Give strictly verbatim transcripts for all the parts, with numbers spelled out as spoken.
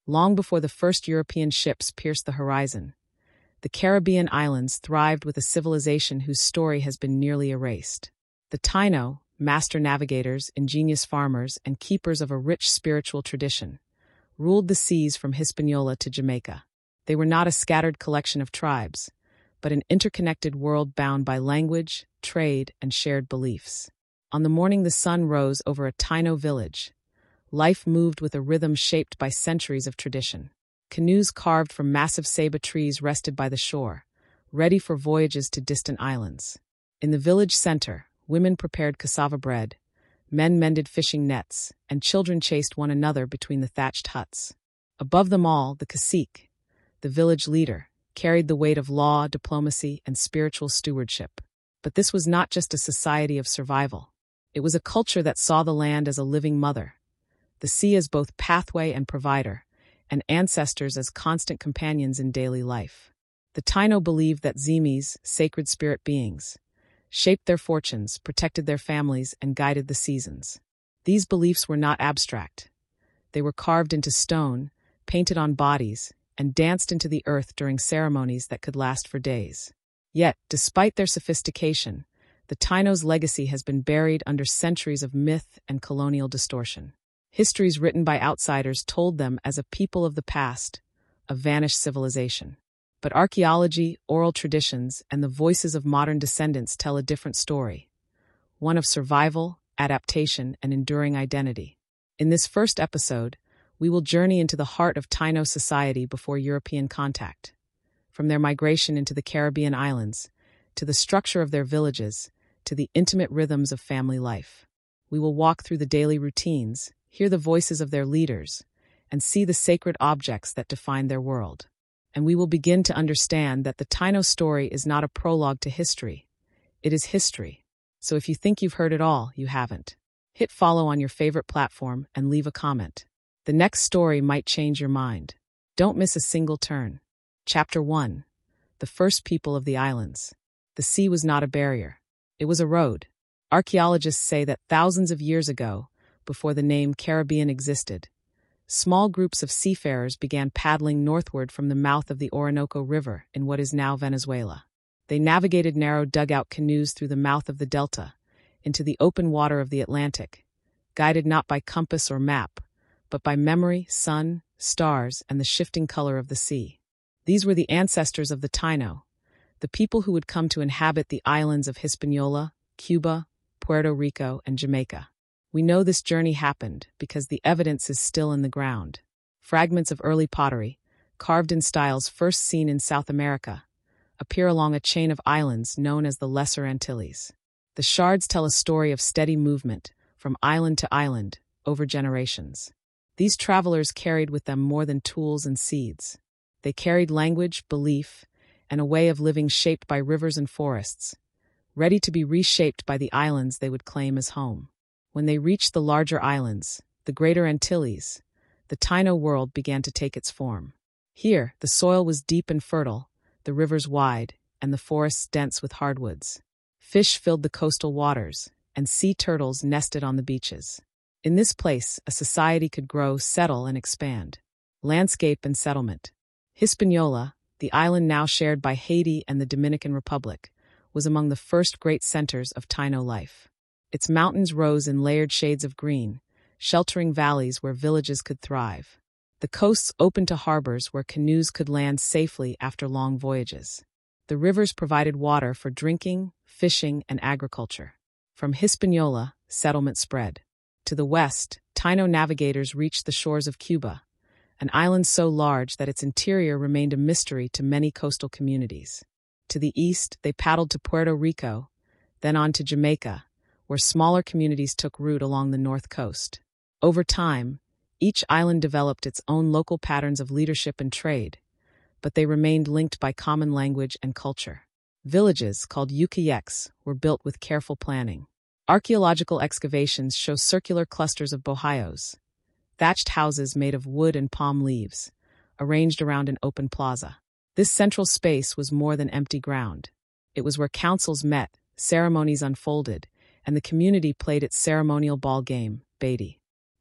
long before the first European ships pierced the horizon. The Caribbean islands thrived with a civilization whose story has been nearly erased. The Taino, master navigators, ingenious farmers, and keepers of a rich spiritual tradition, ruled the seas from Hispaniola to Jamaica. They were not a scattered collection of tribes, but an interconnected world bound by language, trade, and shared beliefs. On the morning the sun rose over a Taino village, life moved with a rhythm shaped by centuries of tradition. Canoes carved from massive ceiba trees rested by the shore, ready for voyages to distant islands. In the village center, women prepared cassava bread, men mended fishing nets, and children chased one another between the thatched huts. Above them all, the cacique, the village leader, carried the weight of law, diplomacy, and spiritual stewardship. But this was not just a society of survival. It was a culture that saw the land as a living mother, the sea as both pathway and provider, and ancestors as constant companions in daily life. The Taino believed that Zimis, sacred spirit beings, shaped their fortunes, protected their families, and guided the seasons. These beliefs were not abstract. They were carved into stone, painted on bodies, and danced into the earth during ceremonies that could last for days. Yet, despite their sophistication, the Taino's legacy has been buried under centuries of myth and colonial distortion. Histories written by outsiders told them as a people of the past, a vanished civilization. But archaeology, oral traditions, and the voices of modern descendants tell a different story, one of survival, adaptation, and enduring identity. In this first episode, we will journey into the heart of Taino society before European contact. From their migration into the Caribbean islands, to the structure of their villages, to the intimate rhythms of family life. We will walk through the daily routines, hear the voices of their leaders, and see the sacred objects that define their world. And we will begin to understand that the Taino story is not a prologue to history. It is history. So if you think you've heard it all, you haven't. Hit follow on your favorite platform and leave a comment. The next story might change your mind. Don't miss a single turn. Chapter one. The First People of the Islands. The sea was not a barrier. It was a road. Archaeologists say that thousands of years ago, before the name Caribbean existed, small groups of seafarers began paddling northward from the mouth of the Orinoco River in what is now Venezuela. They navigated narrow dugout canoes through the mouth of the delta, into the open water of the Atlantic, guided not by compass or map, but by memory, sun, stars, and the shifting color of the sea. These were the ancestors of the Taino, the people who would come to inhabit the islands of Hispaniola, Cuba, Puerto Rico, and Jamaica. We know this journey happened because the evidence is still in the ground. Fragments of early pottery, carved in styles first seen in South America, appear along a chain of islands known as the Lesser Antilles. The shards tell a story of steady movement from island to island over generations. These travelers carried with them more than tools and seeds. They carried language, belief, and a way of living shaped by rivers and forests, ready to be reshaped by the islands they would claim as home. When they reached the larger islands, the Greater Antilles, the Taino world began to take its form. Here, the soil was deep and fertile, the rivers wide, and the forests dense with hardwoods. Fish filled the coastal waters, and sea turtles nested on the beaches. In this place, a society could grow, settle, and expand. Landscape and settlement. Hispaniola, the island now shared by Haiti and the Dominican Republic, was among the first great centers of Taino life. Its mountains rose in layered shades of green, sheltering valleys where villages could thrive. The coasts opened to harbors where canoes could land safely after long voyages. The rivers provided water for drinking, fishing, and agriculture. From Hispaniola, settlement spread. To the west, Taino navigators reached the shores of Cuba, an island so large that its interior remained a mystery to many coastal communities. To the east, they paddled to Puerto Rico, then on to Jamaica, where smaller communities took root along the north coast. Over time, each island developed its own local patterns of leadership and trade, but they remained linked by common language and culture. Villages, called ucayeks, were built with careful planning. Archaeological excavations show circular clusters of bohayos, thatched houses made of wood and palm leaves, arranged around an open plaza. This central space was more than empty ground. It was where councils met, ceremonies unfolded, and the community played its ceremonial ball game, Baiti.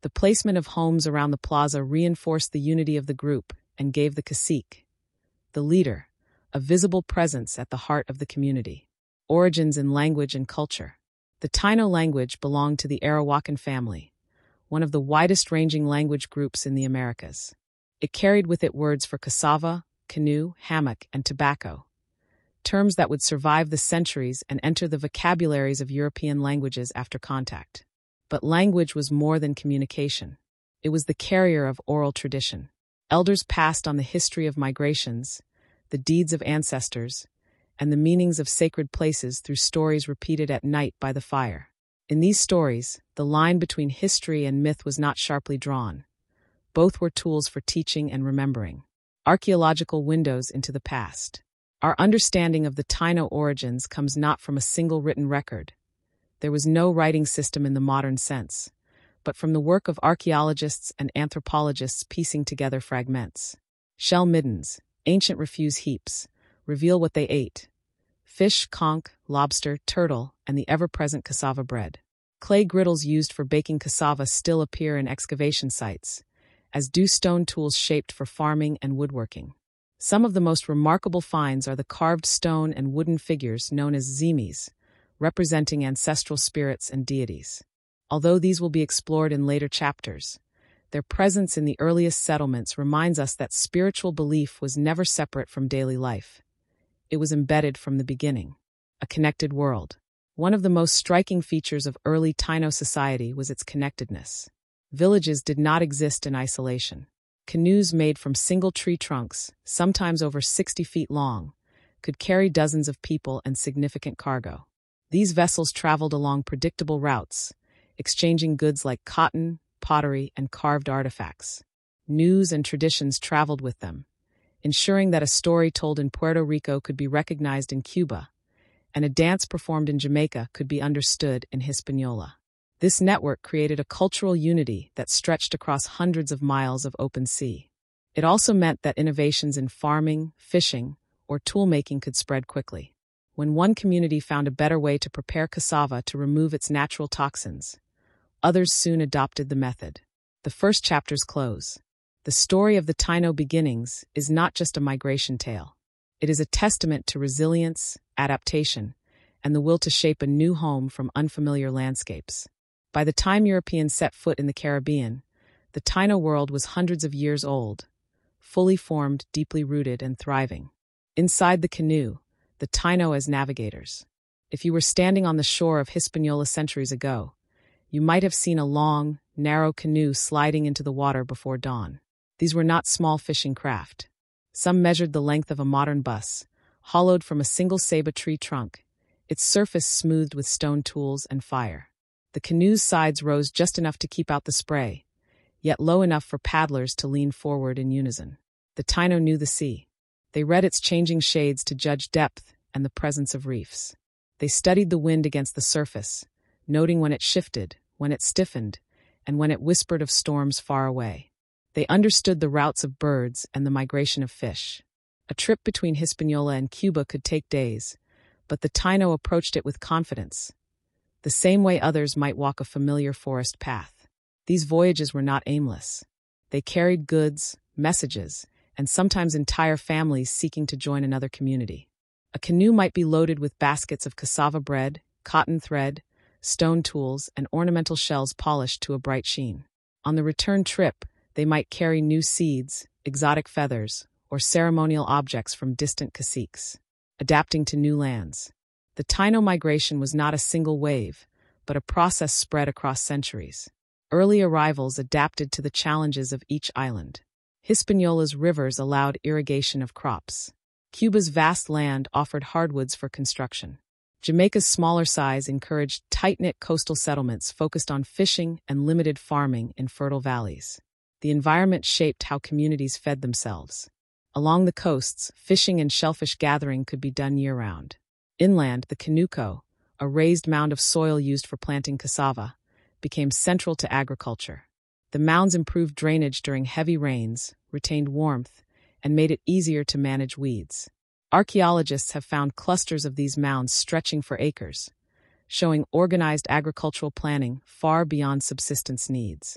The placement of homes around the plaza reinforced the unity of the group and gave the cacique, the leader, a visible presence at the heart of the community. Origins in language and culture. The Taino language belonged to the Arawakan family, one of the widest-ranging language groups in the Americas. It carried with it words for cassava, canoe, hammock, and tobacco, terms that would survive the centuries and enter the vocabularies of European languages after contact. But language was more than communication. It was the carrier of oral tradition. Elders passed on the history of migrations, the deeds of ancestors, and the meanings of sacred places through stories repeated at night by the fire. In these stories, the line between history and myth was not sharply drawn. Both were tools for teaching and remembering. Archaeological windows into the past. Our understanding of the Taino origins comes not from a single written record. There was no writing system in the modern sense, but from the work of archaeologists and anthropologists piecing together fragments. Shell middens, ancient refuse heaps, reveal what they ate: fish, conch, lobster, turtle, and the ever-present cassava bread. Clay griddles used for baking cassava still appear in excavation sites, as do stone tools shaped for farming and woodworking. Some of the most remarkable finds are the carved stone and wooden figures known as zimis, representing ancestral spirits and deities. Although these will be explored in later chapters, their presence in the earliest settlements reminds us that spiritual belief was never separate from daily life. It was embedded from the beginning. A connected world. One of the most striking features of early Taino society was its connectedness. Villages did not exist in isolation. Canoes made from single tree trunks, sometimes over sixty feet long, could carry dozens of people and significant cargo. These vessels traveled along predictable routes, exchanging goods like cotton, pottery, and carved artifacts. News and traditions traveled with them, ensuring that a story told in Puerto Rico could be recognized in Cuba, and a dance performed in Jamaica could be understood in Hispaniola. This network created a cultural unity that stretched across hundreds of miles of open sea. It also meant that innovations in farming, fishing, or tool-making could spread quickly. When one community found a better way to prepare cassava to remove its natural toxins, others soon adopted the method. The first chapters close. The story of the Taino beginnings is not just a migration tale. It is a testament to resilience, adaptation, and the will to shape a new home from unfamiliar landscapes. By the time Europeans set foot in the Caribbean, the Taino world was hundreds of years old, fully formed, deeply rooted, and thriving. Inside the canoe, the Taino as navigators. If you were standing on the shore of Hispaniola centuries ago, you might have seen a long, narrow canoe sliding into the water before dawn. These were not small fishing craft. Some measured the length of a modern bus, hollowed from a single ceiba tree trunk, its surface smoothed with stone tools and fire. The canoe's sides rose just enough to keep out the spray, yet low enough for paddlers to lean forward in unison. The Taino knew the sea. They read its changing shades to judge depth and the presence of reefs. They studied the wind against the surface, noting when it shifted, when it stiffened, and when it whispered of storms far away. They understood the routes of birds and the migration of fish. A trip between Hispaniola and Cuba could take days, but the Taino approached it with confidence, the same way others might walk a familiar forest path. These voyages were not aimless. They carried goods, messages, and sometimes entire families seeking to join another community. A canoe might be loaded with baskets of cassava bread, cotton thread, stone tools, and ornamental shells polished to a bright sheen. On the return trip, they might carry new seeds, exotic feathers, or ceremonial objects from distant caciques, adapting to new lands. The Taino migration was not a single wave, but a process spread across centuries. Early arrivals adapted to the challenges of each island. Hispaniola's rivers allowed irrigation of crops. Cuba's vast land offered hardwoods for construction. Jamaica's smaller size encouraged tight-knit coastal settlements focused on fishing and limited farming in fertile valleys. The environment shaped how communities fed themselves. Along the coasts, fishing and shellfish gathering could be done year-round. Inland, the canuco, a raised mound of soil used for planting cassava, became central to agriculture. The mounds improved drainage during heavy rains, retained warmth, and made it easier to manage weeds. Archaeologists have found clusters of these mounds stretching for acres, showing organized agricultural planning far beyond subsistence needs.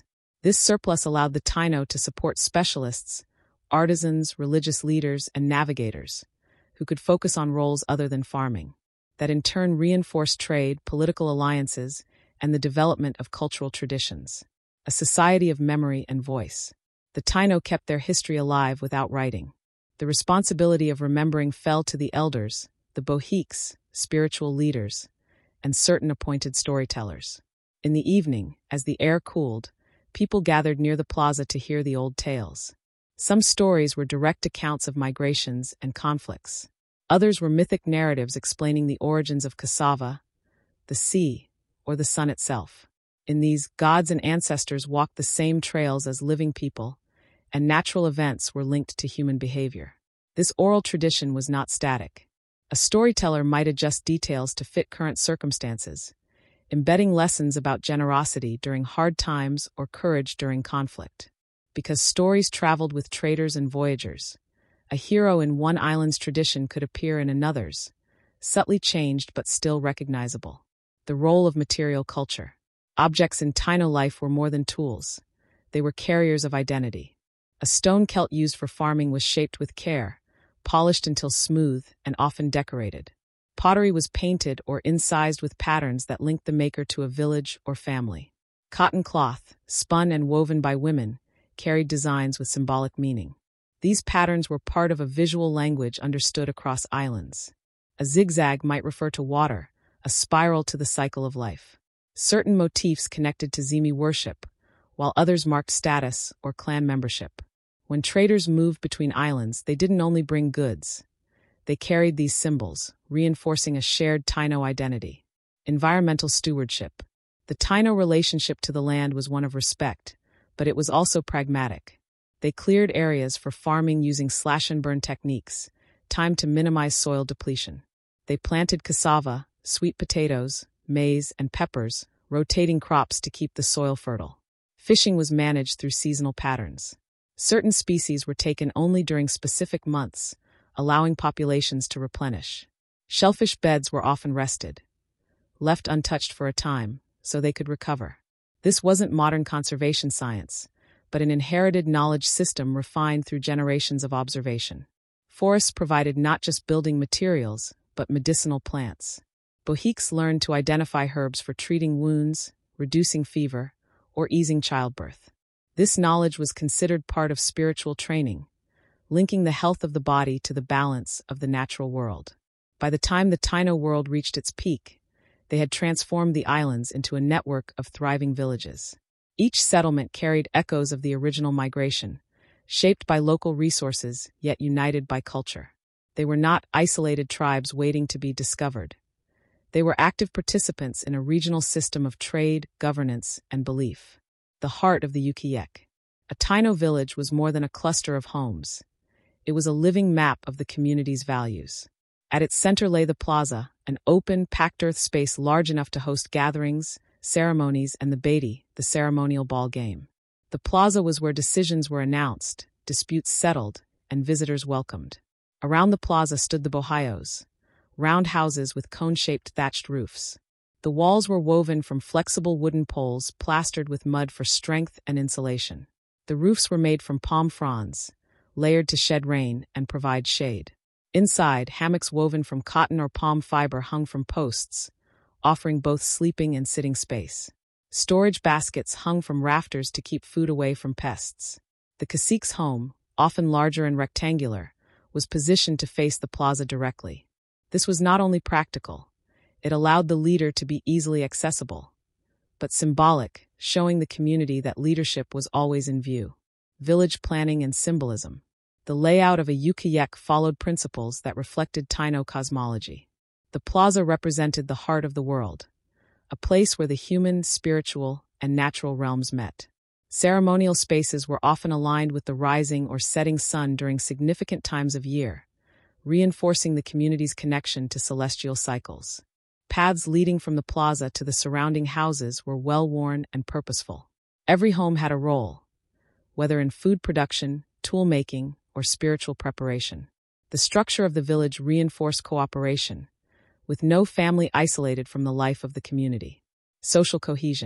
This surplus allowed the Taino to support specialists, artisans, religious leaders, and navigators, who could focus on roles other than farming, that in turn reinforced trade, political alliances, and the development of cultural traditions. A society of memory and voice. The Taino kept their history alive without writing. The responsibility of remembering fell to the elders, the bohiques, spiritual leaders, and certain appointed storytellers. In the evening, as the air cooled, people gathered near the plaza to hear the old tales. Some stories were direct accounts of migrations and conflicts. Others were mythic narratives explaining the origins of cassava, the sea, or the sun itself. In these, gods and ancestors walked the same trails as living people, and natural events were linked to human behavior. This oral tradition was not static. A storyteller might adjust details to fit current circumstances, embedding lessons about generosity during hard times or courage during conflict. Because stories traveled with traders and voyagers, a hero in one island's tradition could appear in another's, subtly changed but still recognizable. The role of material culture. Objects in Taino life were more than tools. They were carriers of identity. A stone celt used for farming was shaped with care, polished until smooth, and often decorated. Pottery was painted or incised with patterns that linked the maker to a village or family. Cotton cloth, spun and woven by women, carried designs with symbolic meaning. These patterns were part of a visual language understood across islands. A zigzag might refer to water, a spiral to the cycle of life. Certain motifs connected to Zimi worship, while others marked status or clan membership. When traders moved between islands, they didn't only bring goods. They carried these symbols, reinforcing a shared Taino identity. Environmental stewardship. The Taino relationship to the land was one of respect, but it was also pragmatic. They cleared areas for farming using slash-and-burn techniques, timed to minimize soil depletion. They planted cassava, sweet potatoes, maize, and peppers, rotating crops to keep the soil fertile. Fishing was managed through seasonal patterns. Certain species were taken only during specific months, allowing populations to replenish. Shellfish beds were often rested, left untouched for a time, so they could recover. This wasn't modern conservation science, but an inherited knowledge system refined through generations of observation. Forests provided not just building materials, but medicinal plants. Bohiques learned to identify herbs for treating wounds, reducing fever, or easing childbirth. This knowledge was considered part of spiritual training, linking the health of the body to the balance of the natural world. By the time the Taino world reached its peak, they had transformed the islands into a network of thriving villages. Each settlement carried echoes of the original migration, shaped by local resources yet united by culture. They were not isolated tribes waiting to be discovered. They were active participants in a regional system of trade, governance, and belief. The heart of the Ukiek. A Taino village was more than a cluster of homes. It was a living map of the community's values. At its center lay the plaza, an open, packed-earth space large enough to host gatherings, ceremonies, and the baiti, the ceremonial ball game. The plaza was where decisions were announced, disputes settled, and visitors welcomed. Around the plaza stood the bohayos, round houses with cone-shaped thatched roofs. The walls were woven from flexible wooden poles plastered with mud for strength and insulation. The roofs were made from palm fronds, layered to shed rain and provide shade. Inside, hammocks woven from cotton or palm fiber hung from posts, offering both sleeping and sitting space. Storage baskets hung from rafters to keep food away from pests. The cacique's home, often larger and rectangular, was positioned to face the plaza directly. This was not only practical, it allowed the leader to be easily accessible, but symbolic, showing the community that leadership was always in view. Village planning and symbolism. The layout of a Ukiek followed principles that reflected Taino cosmology. The plaza represented the heart of the world, a place where the human, spiritual, and natural realms met. Ceremonial spaces were often aligned with the rising or setting sun during significant times of year, reinforcing the community's connection to celestial cycles. Paths leading from the plaza to the surrounding houses were well-worn and purposeful. Every home had a role, whether in food production, tool-making, or spiritual preparation. The structure of the village reinforced cooperation, with no family isolated from the life of the community. Social cohesion.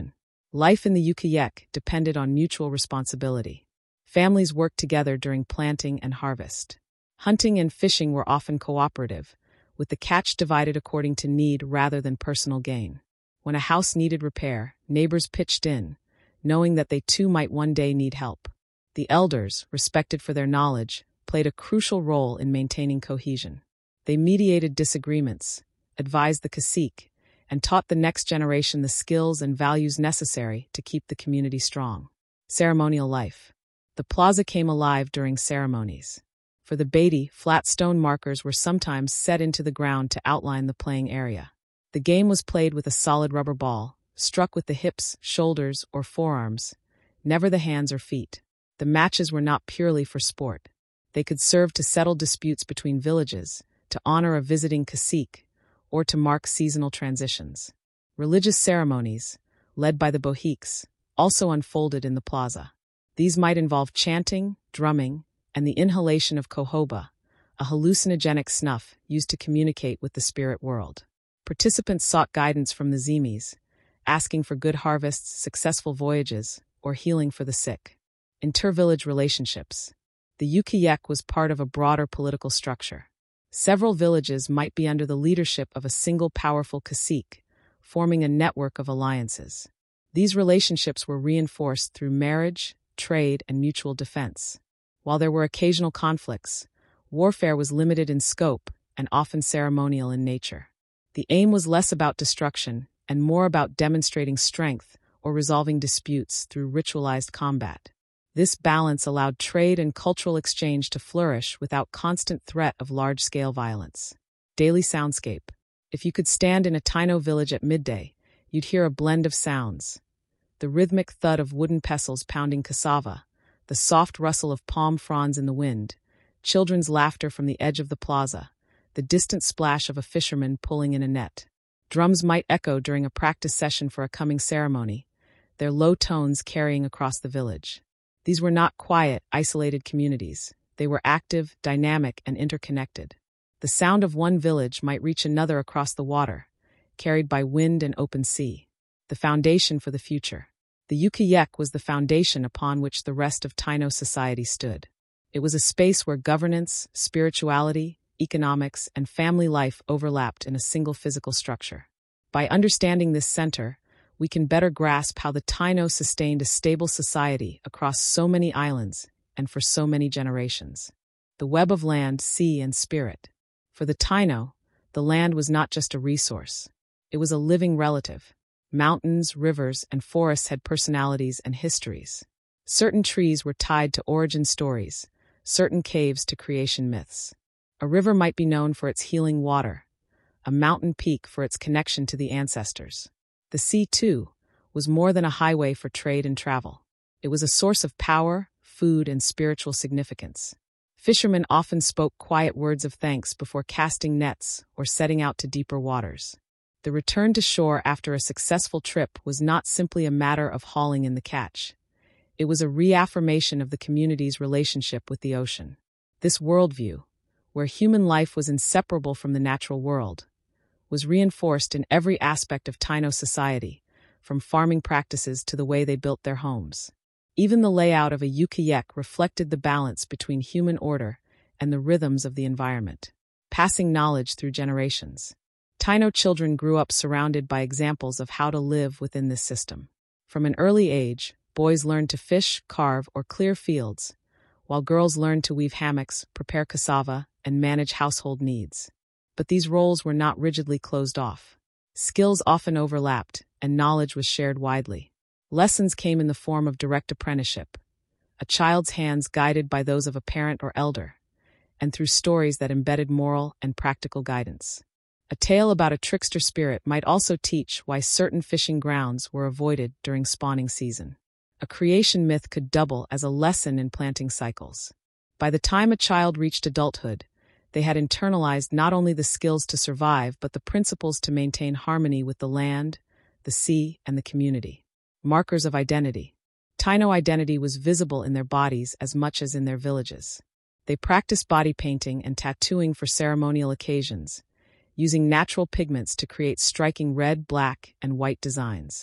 Life in the Ukiyak depended on mutual responsibility. Families worked together during planting and harvest. Hunting and fishing were often cooperative, with the catch divided according to need rather than personal gain. When a house needed repair, neighbors pitched in, knowing that they too might one day need help. The elders, respected for their knowledge, played a crucial role in maintaining cohesion. They mediated disagreements, advised the cacique, and taught the next generation the skills and values necessary to keep the community strong. Ceremonial life. The plaza came alive during ceremonies. For the Beatty, flat stone markers were sometimes set into the ground to outline the playing area. The game was played with a solid rubber ball, struck with the hips, shoulders, or forearms, never the hands or feet. The matches were not purely for sport. They could serve to settle disputes between villages, to honor a visiting cacique, or to mark seasonal transitions. Religious ceremonies, led by the Bohiques, also unfolded in the plaza. These might involve chanting, drumming, and the inhalation of cohoba, a hallucinogenic snuff used to communicate with the spirit world. Participants sought guidance from the Zimis, asking for good harvests, successful voyages, or healing for the sick. Inter-village relationships. The Ukiyak was part of a broader political structure. Several villages might be under the leadership of a single powerful cacique, forming a network of alliances. These relationships were reinforced through marriage, trade, and mutual defense. While there were occasional conflicts, warfare was limited in scope and often ceremonial in nature. The aim was less about destruction and more about demonstrating strength or resolving disputes through ritualized combat. This balance allowed trade and cultural exchange to flourish without constant threat of large-scale violence. Daily soundscape. If you could stand in a Taino village at midday, you'd hear a blend of sounds. The rhythmic thud of wooden pestles pounding cassava, the soft rustle of palm fronds in the wind, children's laughter from the edge of the plaza, the distant splash of a fisherman pulling in a net. Drums might echo during a practice session for a coming ceremony, their low tones carrying across the village. These were not quiet, isolated communities. They were active, dynamic, and interconnected. The sound of one village might reach another across the water, carried by wind and open sea. The foundation for the future. The Ukiyak was the foundation upon which the rest of Taino society stood. It was a space where governance, spirituality, economics, and family life overlapped in a single physical structure. By understanding this center, we can better grasp how the Taino sustained a stable society across so many islands and for so many generations. The web of land, sea, and spirit. For the Taino, the land was not just a resource. It was a living relative. Mountains, rivers, and forests had personalities and histories. Certain trees were tied to origin stories, certain caves to creation myths. A river might be known for its healing water, a mountain peak for its connection to the ancestors. The sea, too, was more than a highway for trade and travel. It was a source of power, food, and spiritual significance. Fishermen often spoke quiet words of thanks before casting nets or setting out to deeper waters. The return to shore after a successful trip was not simply a matter of hauling in the catch. It was a reaffirmation of the community's relationship with the ocean. This worldview, where human life was inseparable from the natural world, was reinforced in every aspect of Taino society, from farming practices to the way they built their homes. Even the layout of a Ukiyak reflected the balance between human order and the rhythms of the environment, passing knowledge through generations. Taino children grew up surrounded by examples of how to live within this system. From an early age, boys learned to fish, carve, or clear fields, while girls learned to weave hammocks, prepare cassava, and manage household needs. But these roles were not rigidly closed off. Skills often overlapped, and knowledge was shared widely. Lessons came in the form of direct apprenticeship, a child's hands guided by those of a parent or elder, and through stories that embedded moral and practical guidance. A tale about a trickster spirit might also teach why certain fishing grounds were avoided during spawning season. A creation myth could double as a lesson in planting cycles. By the time a child reached adulthood, they had internalized not only the skills to survive but the principles to maintain harmony with the land, the sea, and the community. Markers of identity. Taino identity was visible in their bodies as much as in their villages. They practiced body painting and tattooing for ceremonial occasions, using natural pigments to create striking red, black, and white designs.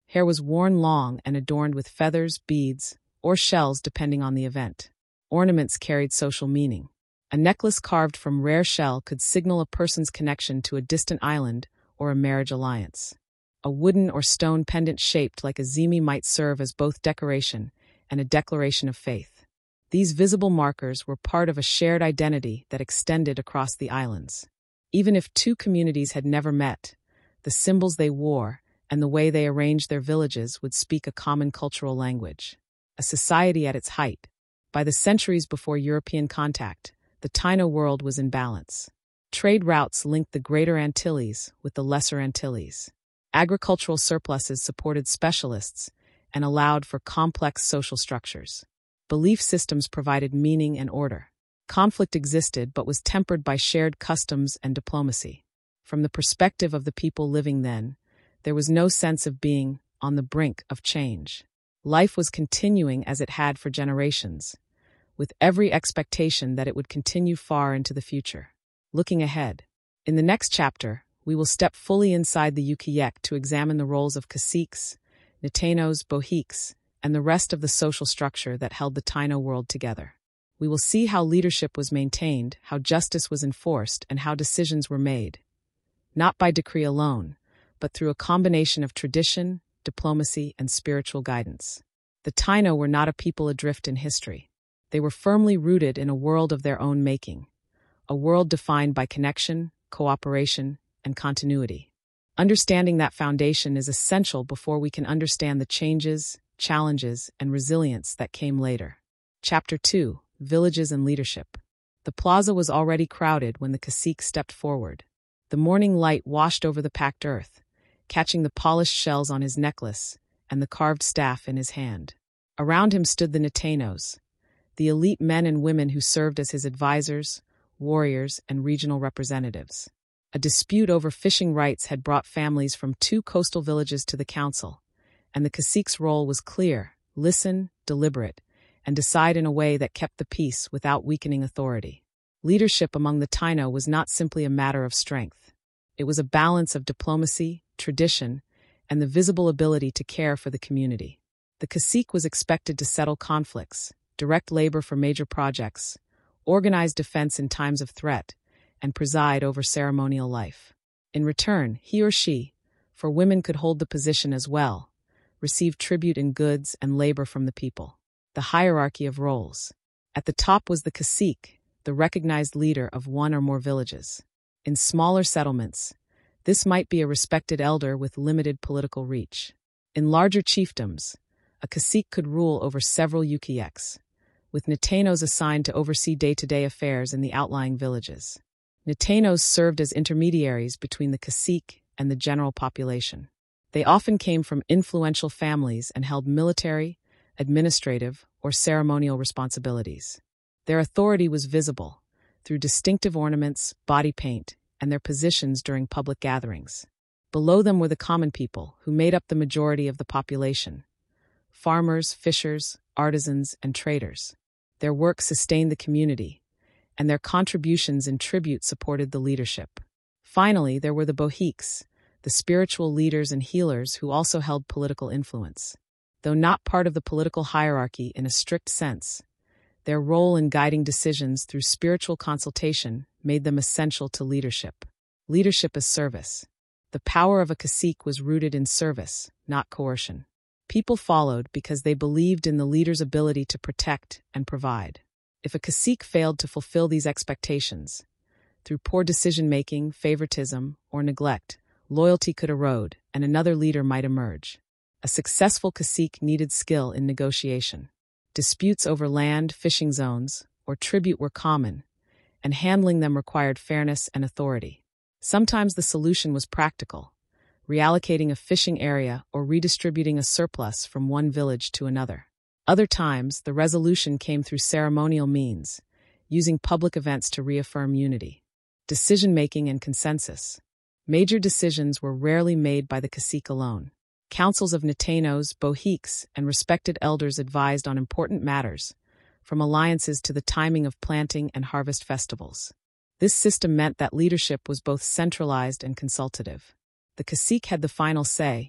Hair was worn long and adorned with feathers, beads, or shells depending on the event. Ornaments carried social meaning. A necklace carved from rare shell could signal a person's connection to a distant island or a marriage alliance. A wooden or stone pendant shaped like a zimi might serve as both decoration and a declaration of faith. These visible markers were part of a shared identity that extended across the islands. Even if two communities had never met, the symbols they wore and the way they arranged their villages would speak a common cultural language. A society at its height. By the centuries before European contact, the Taino world was in balance. Trade routes linked the Greater Antilles with the Lesser Antilles. Agricultural surpluses supported specialists and allowed for complex social structures. Belief systems provided meaning and order. Conflict existed but was tempered by shared customs and diplomacy. From the perspective of the people living then, there was no sense of being on the brink of change. Life was continuing as it had for generations, with every expectation that it would continue far into the future. Looking ahead, in the next chapter, we will step fully inside the Ukiek to examine the roles of caciques, Nitainos, Bohiques, and the rest of the social structure that held the Taino world together. We will see how leadership was maintained, how justice was enforced, and how decisions were made. Not by decree alone, but through a combination of tradition, diplomacy, and spiritual guidance. The Taino were not a people adrift in history. They were firmly rooted in a world of their own making, a world defined by connection, cooperation, and continuity. Understanding that foundation is essential before we can understand the changes, challenges, and resilience that came later. Chapter two. Villages and Leadership. The plaza was already crowded when the cacique stepped forward. The morning light washed over the packed earth, catching the polished shells on his necklace and the carved staff in his hand. Around him stood the Nitainos, the elite men and women who served as his advisors, warriors, and regional representatives. A dispute over fishing rights had brought families from two coastal villages to the council, and the cacique's role was clear: listen, deliberate, and decide in a way that kept the peace without weakening authority. Leadership among the Taino was not simply a matter of strength. It was a balance of diplomacy, tradition, and the visible ability to care for the community. The cacique was expected to settle conflicts, direct labor for major projects, organize defense in times of threat, and preside over ceremonial life. In return, he or she, for women could hold the position as well, received tribute in goods and labor from the people. The hierarchy of roles. At the top was the cacique, the recognized leader of one or more villages. In smaller settlements, this might be a respected elder with limited political reach. In larger chiefdoms, a cacique could rule over several ukieks, with Nitainos assigned to oversee day-to-day affairs in the outlying villages. Nitainos served as intermediaries between the cacique and the general population. They often came from influential families and held military, administrative, or ceremonial responsibilities. Their authority was visible through distinctive ornaments, body paint, and their positions during public gatherings. Below them were the common people, who made up the majority of the population: farmers, fishers, artisans, and traders. Their work sustained the community, and their contributions in tribute supported the leadership. Finally, there were the Bohiques, the spiritual leaders and healers who also held political influence. Though not part of the political hierarchy in a strict sense, their role in guiding decisions through spiritual consultation made them essential to leadership. Leadership as service. The power of a cacique was rooted in service, not coercion. People followed because they believed in the leader's ability to protect and provide. If a cacique failed to fulfill these expectations, through poor decision-making, favoritism, or neglect, loyalty could erode and another leader might emerge. A successful cacique needed skill in negotiation. Disputes over land, fishing zones, or tribute were common, and handling them required fairness and authority. Sometimes the solution was practical, reallocating a fishing area or redistributing a surplus from one village to another. Other times, the resolution came through ceremonial means, using public events to reaffirm unity. Decision-making and consensus. Major decisions were rarely made by the cacique alone. Councils of Nitainos, Bohiques, and respected elders advised on important matters, from alliances to the timing of planting and harvest festivals. This system meant that leadership was both centralized and consultative. The cacique had the final say,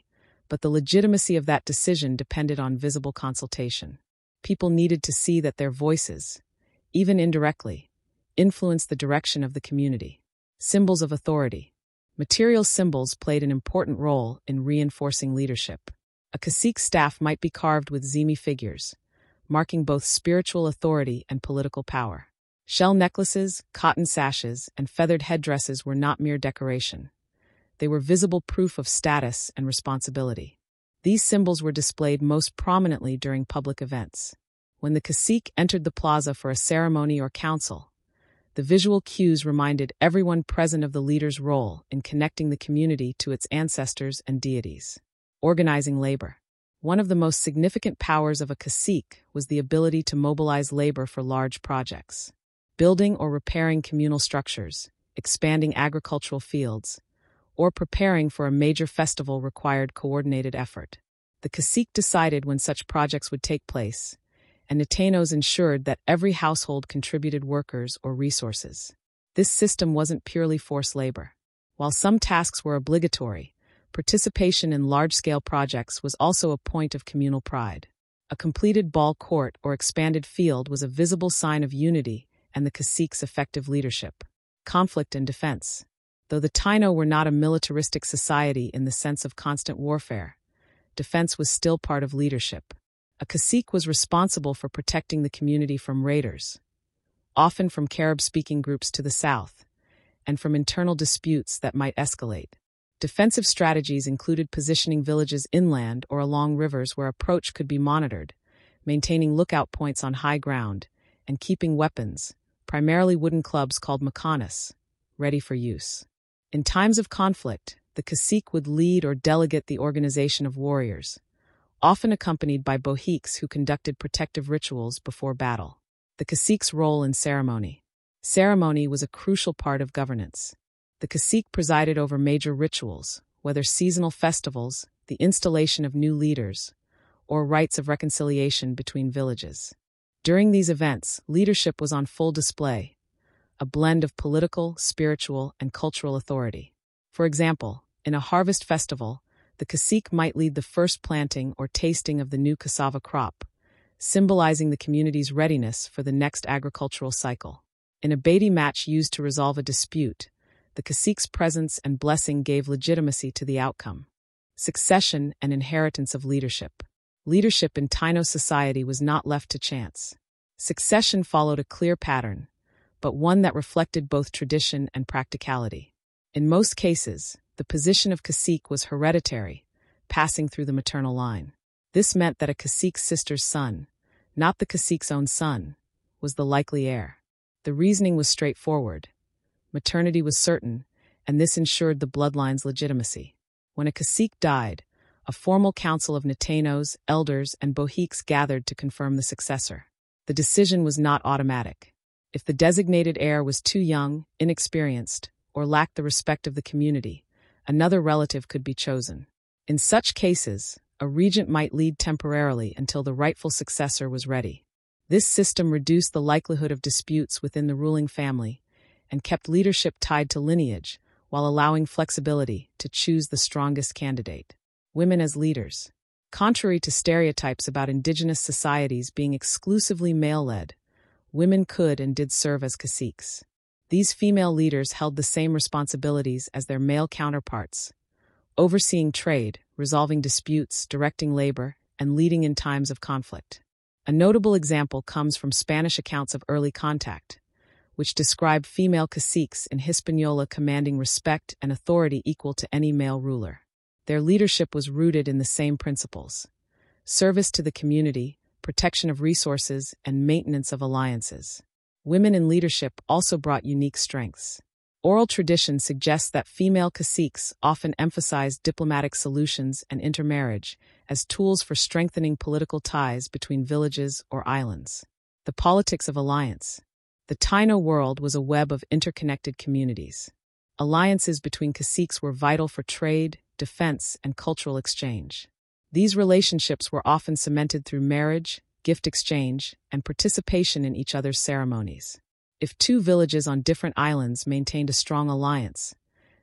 but the legitimacy of that decision depended on visible consultation. People needed to see that their voices, even indirectly, influenced the direction of the community. Symbols of authority. Material symbols played an important role in reinforcing leadership. A cacique's staff might be carved with zimi figures, marking both spiritual authority and political power. Shell necklaces, cotton sashes, and feathered headdresses were not mere decoration. They were visible proof of status and responsibility. These symbols were displayed most prominently during public events. When the cacique entered the plaza for a ceremony or council, the visual cues reminded everyone present of the leader's role in connecting the community to its ancestors and deities. Organizing labor. One of the most significant powers of a cacique was the ability to mobilize labor for large projects. Building or repairing communal structures, expanding agricultural fields, or preparing for a major festival required coordinated effort. The cacique decided when such projects would take place, and Nitainos ensured that every household contributed workers or resources. This system wasn't purely forced labor. While some tasks were obligatory, participation in large-scale projects was also a point of communal pride. A completed ball court or expanded field was a visible sign of unity and the cacique's effective leadership. Conflict and defense. Though the Taino were not a militaristic society in the sense of constant warfare, defense was still part of leadership. A cacique was responsible for protecting the community from raiders, often from Carib-speaking groups to the south, and from internal disputes that might escalate. Defensive strategies included positioning villages inland or along rivers where approach could be monitored, maintaining lookout points on high ground, and keeping weapons, primarily wooden clubs called macanas, ready for use. In times of conflict, the cacique would lead or delegate the organization of warriors, often accompanied by bohiques who conducted protective rituals before battle. The cacique's role in ceremony. Ceremony was a crucial part of governance. The cacique presided over major rituals, whether seasonal festivals, the installation of new leaders, or rites of reconciliation between villages. During these events, leadership was on full display, a blend of political, spiritual, and cultural authority. For example, in a harvest festival, the cacique might lead the first planting or tasting of the new cassava crop, symbolizing the community's readiness for the next agricultural cycle. In a Beti match used to resolve a dispute, the cacique's presence and blessing gave legitimacy to the outcome. Succession and inheritance of leadership. Leadership in Taino society was not left to chance. Succession followed a clear pattern, but one that reflected both tradition and practicality. In most cases, the position of cacique was hereditary, passing through the maternal line. This meant that a cacique's sister's son, not the cacique's own son, was the likely heir. The reasoning was straightforward. Maternity was certain, and this ensured the bloodline's legitimacy. When a cacique died, a formal council of Nitainos, elders, and bohiques gathered to confirm the successor. The decision was not automatic. If the designated heir was too young, inexperienced, or lacked the respect of the community, another relative could be chosen. In such cases, a regent might lead temporarily until the rightful successor was ready. This system reduced the likelihood of disputes within the ruling family and kept leadership tied to lineage while allowing flexibility to choose the strongest candidate. Women as leaders. Contrary to stereotypes about indigenous societies being exclusively male-led, women could and did serve as caciques. These female leaders held the same responsibilities as their male counterparts, overseeing trade, resolving disputes, directing labor, and leading in times of conflict. A notable example comes from Spanish accounts of early contact, which describe female caciques in Hispaniola commanding respect and authority equal to any male ruler. Their leadership was rooted in the same principles: service to the community, protection of resources, and maintenance of alliances. Women in leadership also brought unique strengths. Oral tradition suggests that female caciques often emphasized diplomatic solutions and intermarriage as tools for strengthening political ties between villages or islands. The politics of alliance. The Taino world was a web of interconnected communities. Alliances between caciques were vital for trade, defense, and cultural exchange. These relationships were often cemented through marriage, gift exchange, and participation in each other's ceremonies. If two villages on different islands maintained a strong alliance,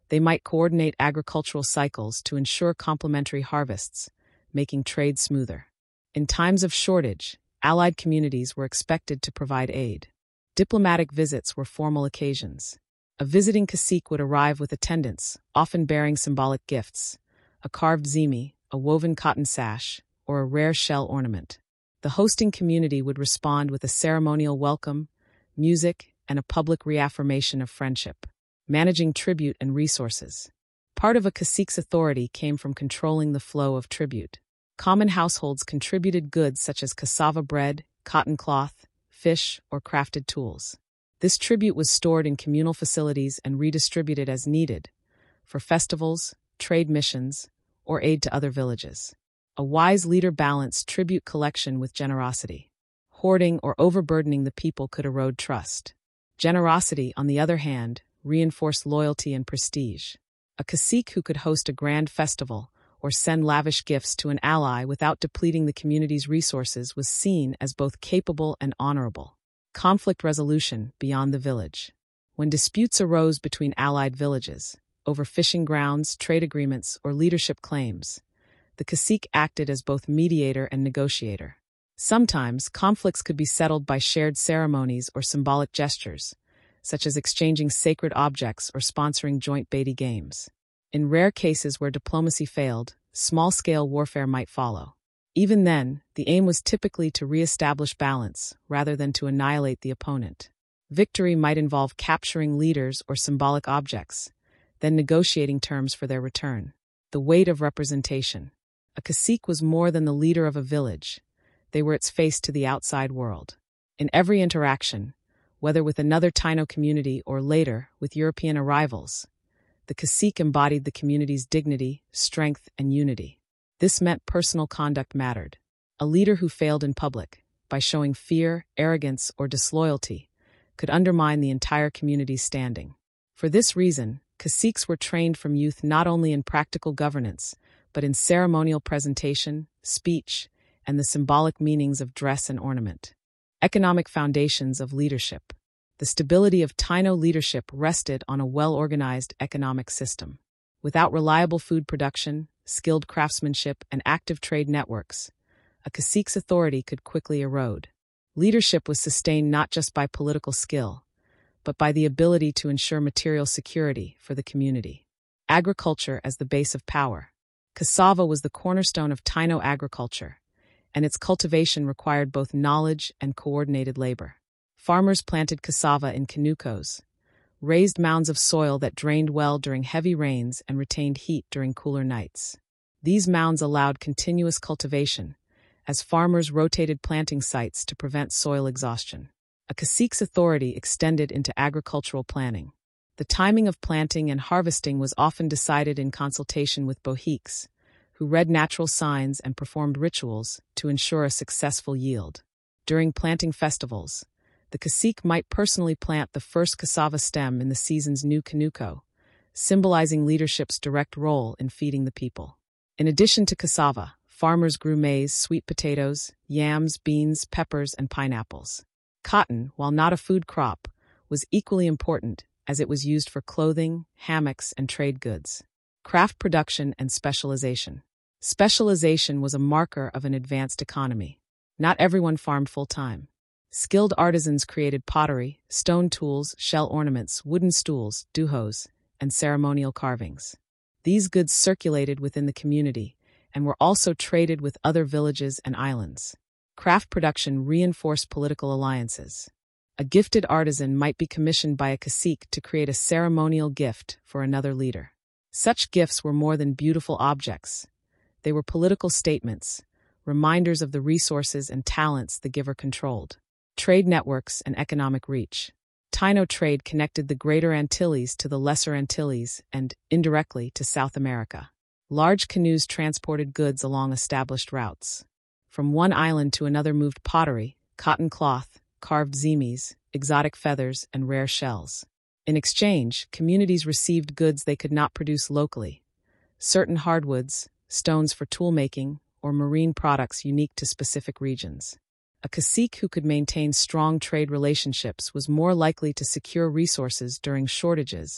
They might coordinate agricultural cycles to ensure complementary harvests, making trade smoother. In times of shortage, allied communities were expected to provide aid. Diplomatic visits were formal occasions. A visiting cacique would arrive with attendants, often bearing symbolic gifts, a carved zimi, a woven cotton sash, or a rare shell ornament. The hosting community would respond with a ceremonial welcome, music, and a public reaffirmation of friendship. Managing tribute and resources. Part of a cacique's authority came from controlling the flow of tribute. Common households contributed goods such as cassava bread, cotton cloth, fish, or crafted tools. This tribute was stored in communal facilities and redistributed as needed, for festivals, trade missions, or aid to other villages. A wise leader balanced tribute collection with generosity. Hoarding or overburdening the people could erode trust. Generosity, on the other hand, reinforced loyalty and prestige. A cacique who could host a grand festival or send lavish gifts to an ally without depleting the community's resources was seen as both capable and honorable. Conflict resolution beyond the village. When disputes arose between allied villages, over fishing grounds, trade agreements, or leadership claims, the cacique acted as both mediator and negotiator. Sometimes, conflicts could be settled by shared ceremonies or symbolic gestures, such as exchanging sacred objects or sponsoring joint Beatty games. In rare cases where diplomacy failed, small-scale warfare might follow. Even then, the aim was typically to re-establish balance rather than to annihilate the opponent. Victory might involve capturing leaders or symbolic objects, then negotiating terms for their return. The weight of representation. A cacique was more than the leader of a village. They were its face to the outside world. In every interaction, whether with another Taino community or later with European arrivals, the cacique embodied the community's dignity, strength, and unity. This meant personal conduct mattered. A leader who failed in public, by showing fear, arrogance, or disloyalty, could undermine the entire community's standing. For this reason, caciques were trained from youth not only in practical governance, but in ceremonial presentation, speech, and the symbolic meanings of dress and ornament. Economic foundations of leadership. The stability of Taino leadership rested on a well-organized economic system. Without reliable food production, skilled craftsmanship, and active trade networks, a cacique's authority could quickly erode. Leadership was sustained not just by political skill, but by the ability to ensure material security for the community. Agriculture as the base of power. Cassava was the cornerstone of Taino agriculture, and its cultivation required both knowledge and coordinated labor. Farmers planted cassava in canucos, raised mounds of soil that drained well during heavy rains and retained heat during cooler nights. These mounds allowed continuous cultivation, as farmers rotated planting sites to prevent soil exhaustion. A cacique's authority extended into agricultural planning. The timing of planting and harvesting was often decided in consultation with bohiques, who read natural signs and performed rituals to ensure a successful yield. During planting festivals, the cacique might personally plant the first cassava stem in the season's new canuco, symbolizing leadership's direct role in feeding the people. In addition to cassava, farmers grew maize, sweet potatoes, yams, beans, peppers, and pineapples. Cotton, while not a food crop, was equally important as it was used for clothing, hammocks, and trade goods. Craft production and specialization. Specialization was a marker of an advanced economy. Not everyone farmed full-time. Skilled artisans created pottery, stone tools, shell ornaments, wooden stools, duhos, and ceremonial carvings. These goods circulated within the community and were also traded with other villages and islands. Craft production reinforced political alliances. A gifted artisan might be commissioned by a cacique to create a ceremonial gift for another leader. Such gifts were more than beautiful objects. They were political statements, reminders of the resources and talents the giver controlled. Trade networks and economic reach. Taino trade connected the Greater Antilles to the Lesser Antilles and, indirectly, to South America. Large canoes transported goods along established routes. From one island to another moved pottery, cotton cloth, carved zimis, exotic feathers, and rare shells. In exchange, communities received goods they could not produce locally. Certain hardwoods, stones for tool-making, or marine products unique to specific regions. A cacique who could maintain strong trade relationships was more likely to secure resources during shortages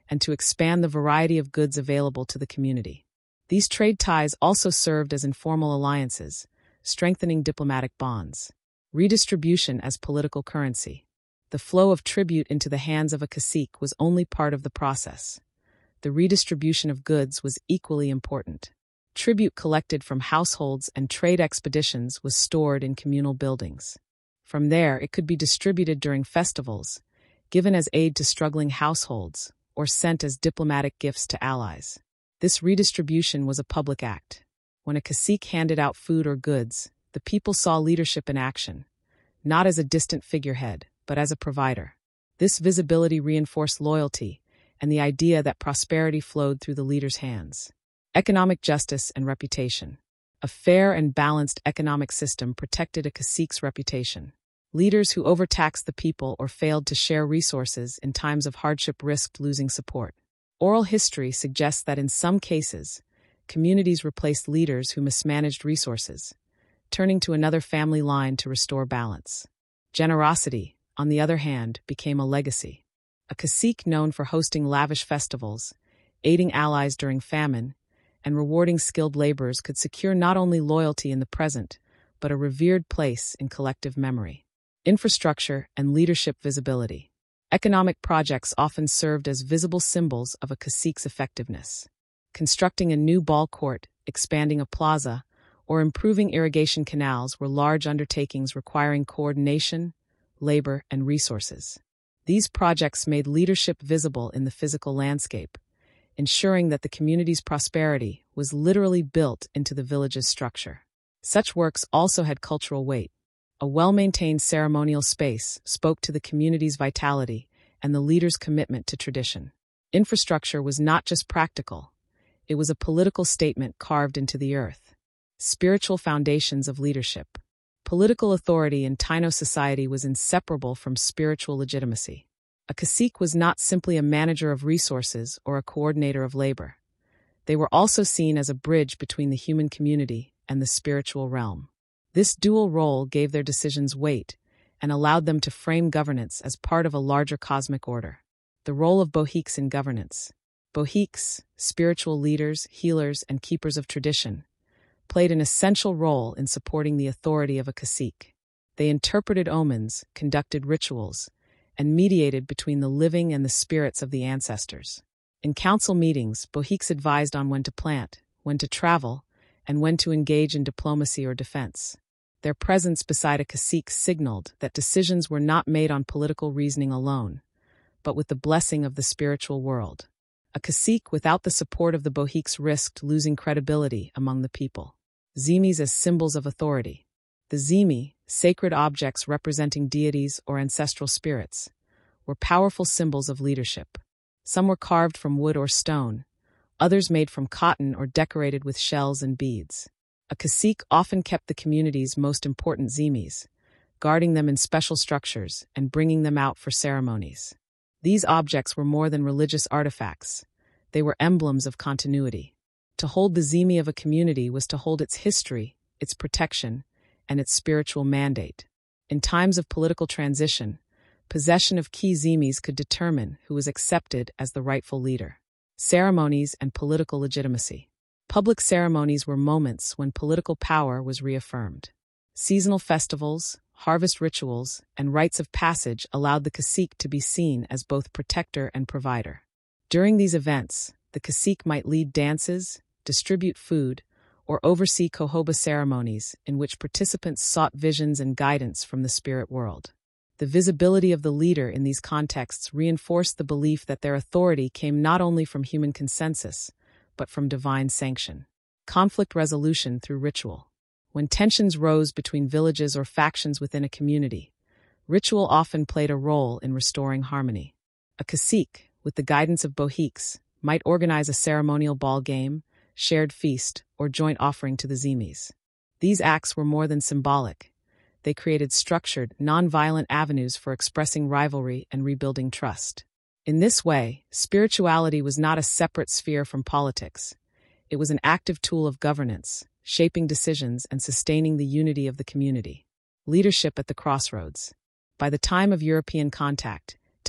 and to expand the variety of goods available to the community. These trade ties also served as informal alliances, strengthening diplomatic bonds. Redistribution as political currency. The flow of tribute into the hands of a cacique was only part of the process. The redistribution of goods was equally important. Tribute collected from households and trade expeditions was stored in communal buildings. From there, it could be distributed during festivals, given as aid to struggling households, or sent as diplomatic gifts to allies. This redistribution was a public act. When a cacique handed out food or goods, the people saw leadership in action, not as a distant figurehead, but as a provider. This visibility reinforced loyalty and the idea that prosperity flowed through the leader's hands. Economic justice and reputation. A fair and balanced economic system protected a cacique's reputation. Leaders who overtaxed the people or failed to share resources in times of hardship risked losing support. Oral history suggests that in some cases, communities replaced leaders who mismanaged resources, turning to another family line to restore balance. Generosity, on the other hand, became a legacy. A cacique known for hosting lavish festivals, aiding allies during famine, and rewarding skilled laborers could secure not only loyalty in the present, but a revered place in collective memory. Infrastructure and leadership visibility. Economic projects often served as visible symbols of a cacique's effectiveness. Constructing a new ball court, expanding a plaza, or improving irrigation canals were large undertakings requiring coordination, labor, and resources. These projects made leadership visible in the physical landscape, ensuring that the community's prosperity was literally built into the village's structure. Such works also had cultural weight. A well-maintained ceremonial space spoke to the community's vitality and the leader's commitment to tradition. Infrastructure was not just practical, it was a political statement carved into the earth. Spiritual foundations of leadership. Political authority in Taino society was inseparable from spiritual legitimacy. A cacique was not simply a manager of resources or a coordinator of labor. They were also seen as a bridge between the human community and the spiritual realm. This dual role gave their decisions weight and allowed them to frame governance as part of a larger cosmic order. The role of bohiques in governance. Bohiques, spiritual leaders, healers, and keepers of tradition, played an essential role in supporting the authority of a cacique. They interpreted omens, conducted rituals, and mediated between the living and the spirits of the ancestors. In council meetings, bohiques advised on when to plant, when to travel, and when to engage in diplomacy or defense. Their presence beside a cacique signaled that decisions were not made on political reasoning alone, but with the blessing of the spiritual world. A cacique without the support of the bohiques risked losing credibility among the people. Zimis as symbols of authority. The zimi, sacred objects representing deities or ancestral spirits, were powerful symbols of leadership. Some were carved from wood or stone, others made from cotton or decorated with shells and beads. A cacique often kept the community's most important zimis, guarding them in special structures and bringing them out for ceremonies. These objects were more than religious artifacts. They were emblems of continuity. To hold the zimi of a community was to hold its history, its protection, and its spiritual mandate. In times of political transition, possession of key zimis could determine who was accepted as the rightful leader. Ceremonies and political legitimacy. Public ceremonies were moments when political power was reaffirmed. Seasonal festivals, harvest rituals, and rites of passage allowed the cacique to be seen as both protector and provider. During these events, the cacique might lead dances, distribute food, or oversee cohoba ceremonies in which participants sought visions and guidance from the spirit world. The visibility of the leader in these contexts reinforced the belief that their authority came not only from human consensus, but from divine sanction. Conflict resolution through ritual. When tensions rose between villages or factions within a community, ritual often played a role in restoring harmony. A cacique, with the guidance of bohiques, might organize a ceremonial ball game, shared feast, or joint offering to the zimis. These acts were more than symbolic. They created structured, non-violent avenues for expressing rivalry and rebuilding trust. In this way, spirituality was not a separate sphere from politics. It was an active tool of governance, shaping decisions and sustaining the unity of the community. Leadership at the crossroads. By the time of European contact,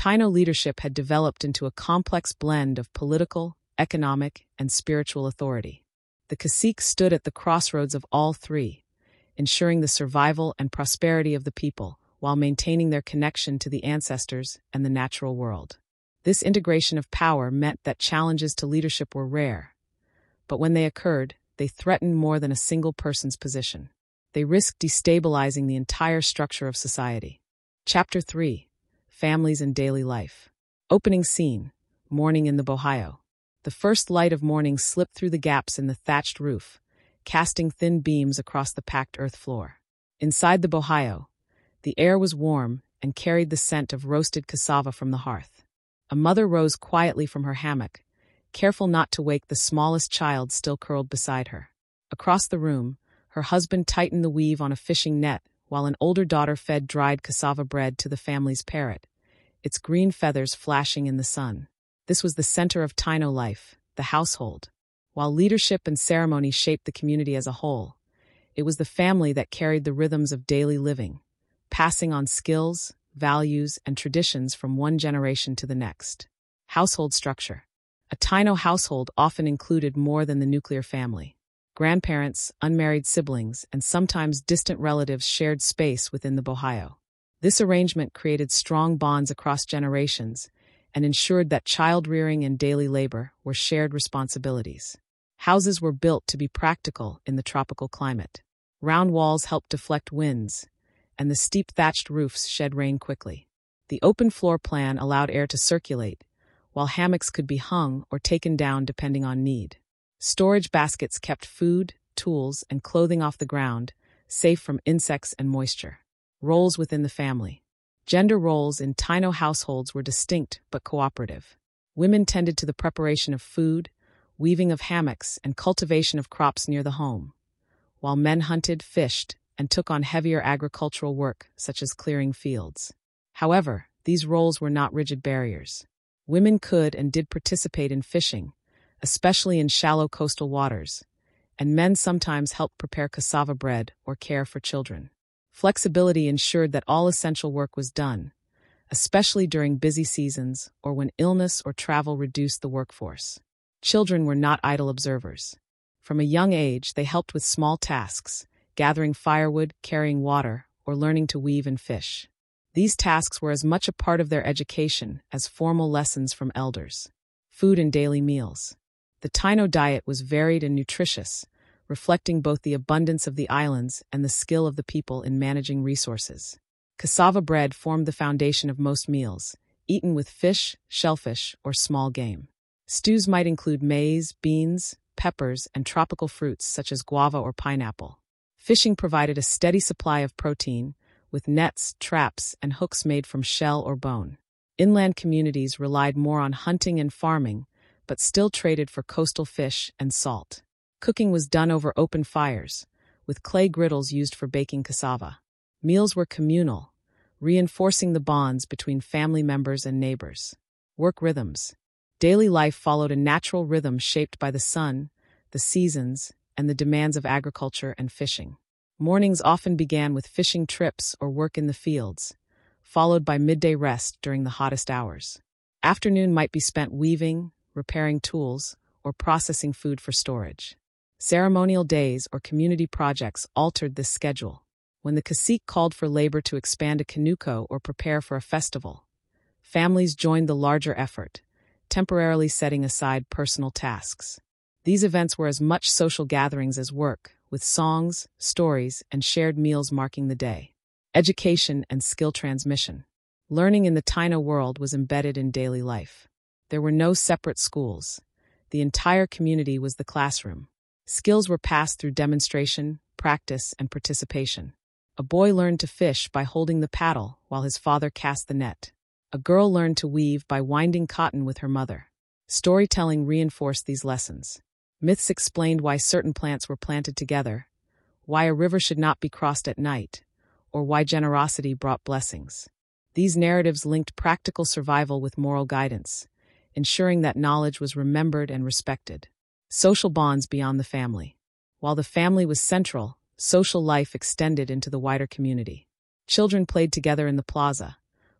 Taino leadership had developed into a complex blend of political, economic, and spiritual authority. The cacique stood at the crossroads of all three, ensuring the survival and prosperity of the people while maintaining their connection to the ancestors and the natural world. This integration of power meant that challenges to leadership were rare, but when they occurred, they threatened more than a single person's position. They risked destabilizing the entire structure of society. Chapter three. Families and Daily Life. Opening scene. Morning in the bohio. The first light of morning slipped through the gaps in the thatched roof, casting thin beams across the packed earth floor. Inside the bohio, the air was warm and carried the scent of roasted cassava from the hearth. A mother rose quietly from her hammock, careful not to wake the smallest child still curled beside her. Across the room, her husband tightened the weave on a fishing net while an older daughter fed dried cassava bread to the family's parrot, its green feathers flashing in the sun. This was the center of Taino life, the household. While leadership and ceremony shaped the community as a whole, it was the family that carried the rhythms of daily living, passing on skills, values, and traditions from one generation to the next. Household structure. A Taino household often included more than the nuclear family. Grandparents, unmarried siblings, and sometimes distant relatives shared space within the bohio. This arrangement created strong bonds across generations and ensured that child-rearing and daily labor were shared responsibilities. Houses were built to be practical in the tropical climate. Round walls helped deflect winds, and the steep thatched roofs shed rain quickly. The open floor plan allowed air to circulate, while hammocks could be hung or taken down depending on need. Storage baskets kept food, tools, and clothing off the ground, safe from insects and moisture. Roles within the family. Gender roles in Taino households were distinct but cooperative. Women tended to the preparation of food, weaving of hammocks, and cultivation of crops near the home, while men hunted, fished, and took on heavier agricultural work, such as clearing fields. However, these roles were not rigid barriers. Women could and did participate in fishing, especially in shallow coastal waters, and men sometimes helped prepare cassava bread or care for children. Flexibility ensured that all essential work was done, especially during busy seasons or when illness or travel reduced the workforce. Children were not idle observers. From a young age, they helped with small tasks, gathering firewood, carrying water, or learning to weave and fish. These tasks were as much a part of their education as formal lessons from elders. Food and daily meals. The Taino diet was varied and nutritious, reflecting both the abundance of the islands and the skill of the people in managing resources. Cassava bread formed the foundation of most meals, eaten with fish, shellfish, or small game. Stews might include maize, beans, peppers, and tropical fruits such as guava or pineapple. Fishing provided a steady supply of protein, with nets, traps, and hooks made from shell or bone. Inland communities relied more on hunting and farming, but still traded for coastal fish and salt. Cooking was done over open fires, with clay griddles used for baking cassava. Meals were communal, reinforcing the bonds between family members and neighbors. Work rhythms. Daily life followed a natural rhythm shaped by the sun, the seasons, and the demands of agriculture and fishing. Mornings often began with fishing trips or work in the fields, followed by midday rest during the hottest hours. Afternoon might be spent weaving, repairing tools, or processing food for storage. Ceremonial days or community projects altered this schedule. When the cacique called for labor to expand a canuco or prepare for a festival, families joined the larger effort, temporarily setting aside personal tasks. These events were as much social gatherings as work, with songs, stories, and shared meals marking the day. Education and skill transmission. Learning in the Taino world was embedded in daily life. There were no separate schools. The entire community was the classroom. Skills were passed through demonstration, practice, and participation. A boy learned to fish by holding the paddle while his father cast the net. A girl learned to weave by winding cotton with her mother. Storytelling reinforced these lessons. Myths explained why certain plants were planted together, why a river should not be crossed at night, or why generosity brought blessings. These narratives linked practical survival with moral guidance, ensuring that knowledge was remembered and respected. Social bonds beyond the family. While the family was central, social life extended into the wider community. Children played together in the plaza,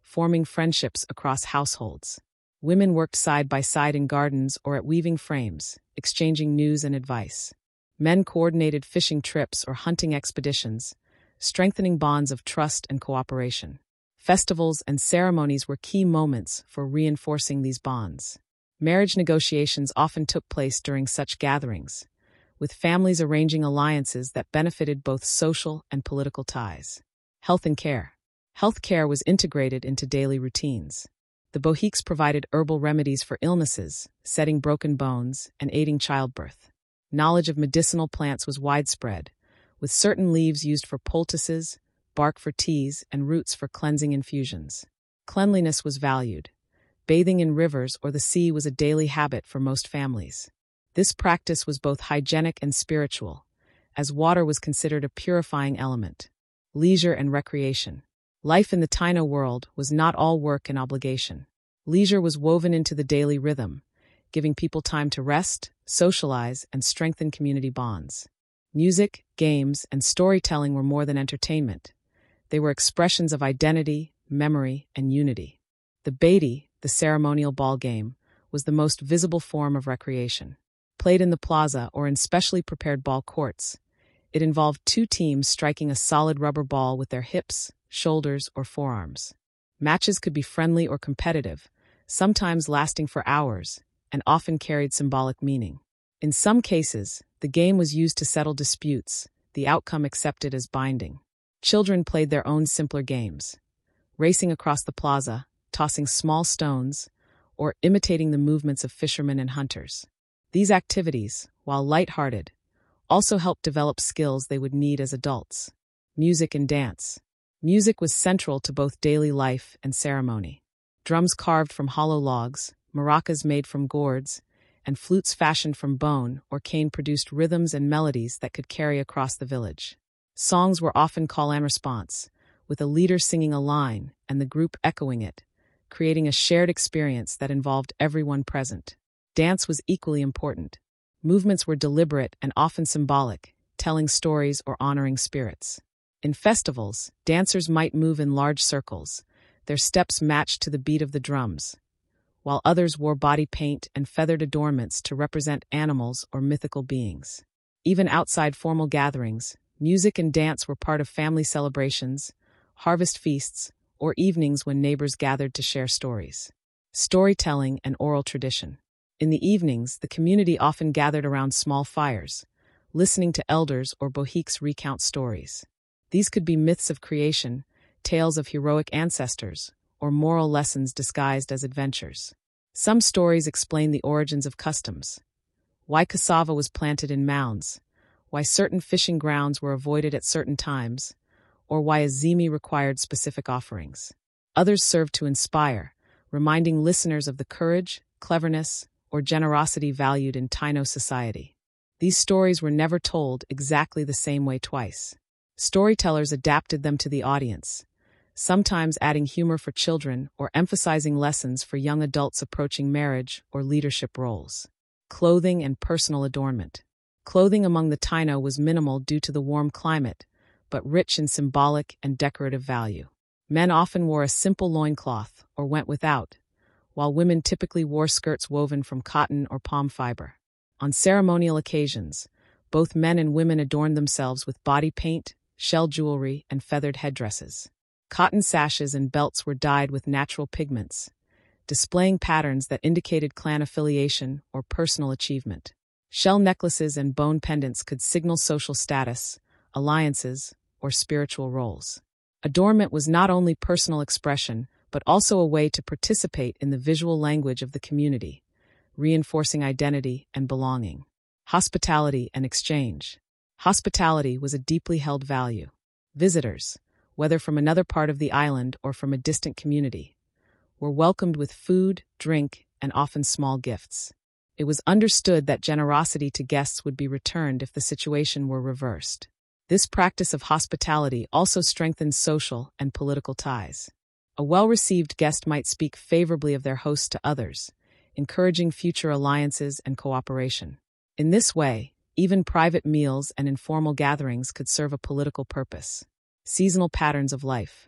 forming friendships across households. Women worked side by side in gardens or at weaving frames, exchanging news and advice. Men coordinated fishing trips or hunting expeditions, strengthening bonds of trust and cooperation. Festivals and ceremonies were key moments for reinforcing these bonds. Marriage negotiations often took place during such gatherings, with families arranging alliances that benefited both social and political ties. Health and care. Health care was integrated into daily routines. The Bohiques provided herbal remedies for illnesses, setting broken bones, and aiding childbirth. Knowledge of medicinal plants was widespread, with certain leaves used for poultices, bark for teas, and roots for cleansing infusions. Cleanliness was valued. Bathing in rivers or the sea was a daily habit for most families. This practice was both hygienic and spiritual, as water was considered a purifying element. Leisure and recreation. Life in the Taino world was not all work and obligation. Leisure was woven into the daily rhythm, giving people time to rest, socialize, and strengthen community bonds. Music, games, and storytelling were more than entertainment. They were expressions of identity, memory, and unity. The baiti, the ceremonial ball game, was the most visible form of recreation. Played in the plaza or in specially prepared ball courts, it involved two teams striking a solid rubber ball with their hips, shoulders, or forearms. Matches could be friendly or competitive, sometimes lasting for hours, and often carried symbolic meaning. In some cases, the game was used to settle disputes, the outcome accepted as binding. Children played their own simpler games, racing across the plaza, tossing small stones, or imitating the movements of fishermen and hunters. These activities, while lighthearted, also helped develop skills they would need as adults. Music and dance. Music was central to both daily life and ceremony. Drums carved from hollow logs, maracas made from gourds, and flutes fashioned from bone or cane produced rhythms and melodies that could carry across the village. Songs were often call and response, with a leader singing a line and the group echoing it, creating a shared experience that involved everyone present. Dance was equally important. Movements were deliberate and often symbolic, telling stories or honoring spirits. In festivals, dancers might move in large circles, their steps matched to the beat of the drums, while others wore body paint and feathered adornments to represent animals or mythical beings. Even outside formal gatherings, music and dance were part of family celebrations, harvest feasts, or evenings when neighbors gathered to share stories. Storytelling and oral tradition. In the evenings, the community often gathered around small fires, listening to elders or Bohiques recount stories. These could be myths of creation, tales of heroic ancestors, or moral lessons disguised as adventures. Some stories explain the origins of customs, why cassava was planted in mounds, why certain fishing grounds were avoided at certain times, or why a zimi required specific offerings. Others served to inspire, reminding listeners of the courage, cleverness, or generosity valued in Taino society. These stories were never told exactly the same way twice. Storytellers adapted them to the audience, sometimes adding humor for children or emphasizing lessons for young adults approaching marriage or leadership roles. Clothing and personal adornment. Clothing among the Taino was minimal due to the warm climate, but rich in symbolic and decorative value. Men often wore a simple loincloth or went without, while women typically wore skirts woven from cotton or palm fiber. On ceremonial occasions, both men and women adorned themselves with body paint, shell jewelry, and feathered headdresses. Cotton sashes and belts were dyed with natural pigments, displaying patterns that indicated clan affiliation or personal achievement. Shell necklaces and bone pendants could signal social status, alliances, or spiritual roles. Adornment was not only personal expression, but also a way to participate in the visual language of the community, reinforcing identity and belonging. Hospitality and exchange. Hospitality was a deeply held value. Visitors, whether from another part of the island or from a distant community, were welcomed with food, drink, and often small gifts. It was understood that generosity to guests would be returned if the situation were reversed. This practice of hospitality also strengthened social and political ties. A well-received guest might speak favorably of their host to others, encouraging future alliances and cooperation. In this way, even private meals and informal gatherings could serve a political purpose. Seasonal patterns of life.